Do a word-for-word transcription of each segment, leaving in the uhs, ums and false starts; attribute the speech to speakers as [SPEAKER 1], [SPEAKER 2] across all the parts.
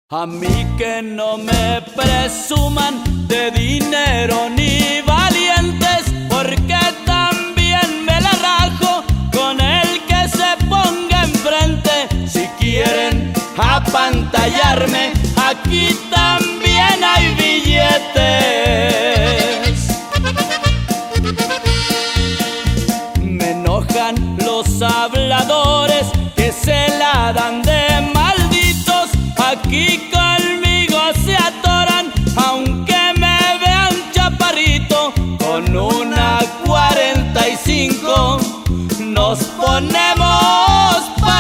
[SPEAKER 1] A mí que no me presuman de dinero ni valientes, porque también me la rajo con el que se ponga enfrente. Si quieren apantallarme, aquí también hay billetes. Me enojan los habladores que se la dan de malditos. Aquí conmigo se atoran, aunque me vean chaparrito. Con una cuarenta y cinco nos ponemos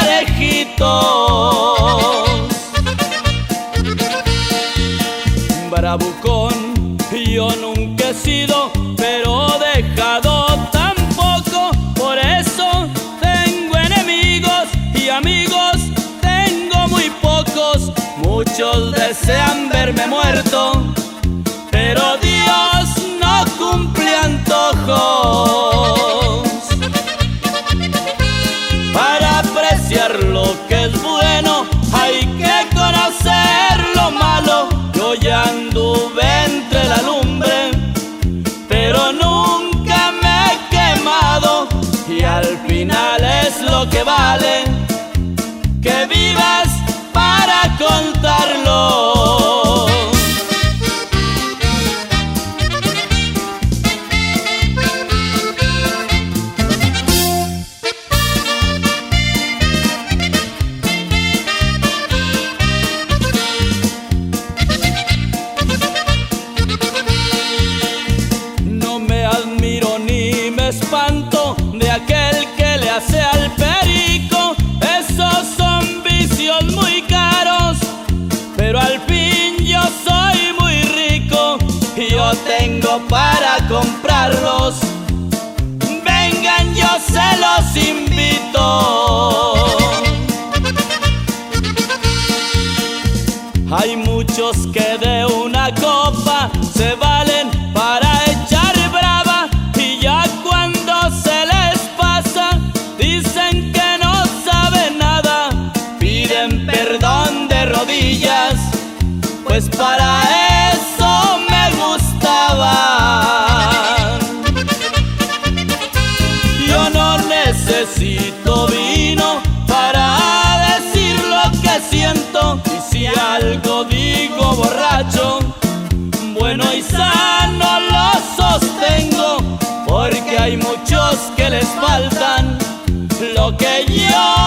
[SPEAKER 1] parejitos. Bravucón yo nunca he sido, pero dejado tampoco. Por eso tengo enemigos y amigos tengo muy pocos. Muchos desean verme muerto, pero Dios no cumple antojos. Para apreciar lo que es bueno hay que conocer lo malo. Yo ya anduve entre la lumbre, pero nunca me he quemado. Y al final es lo que vale, que vivas para contarlo. No me admiro ni me espanto de aquel que le hace al perico. Esos son vicios muy caros, pero al fin yo soy muy rico y yo tengo para comprarlos. Vengan, yo se los invito. Hay muchos que de una copa se valen para echar brava, y ya cuando se les pasa dicen que no saben nada. Piden perdón de rodillas, pues para eso me gustaban. Yo no necesito vino para decir lo que siento, y si algo digo borracho, bueno y sano lo sostengo, porque hay muchos que les faltan lo que yo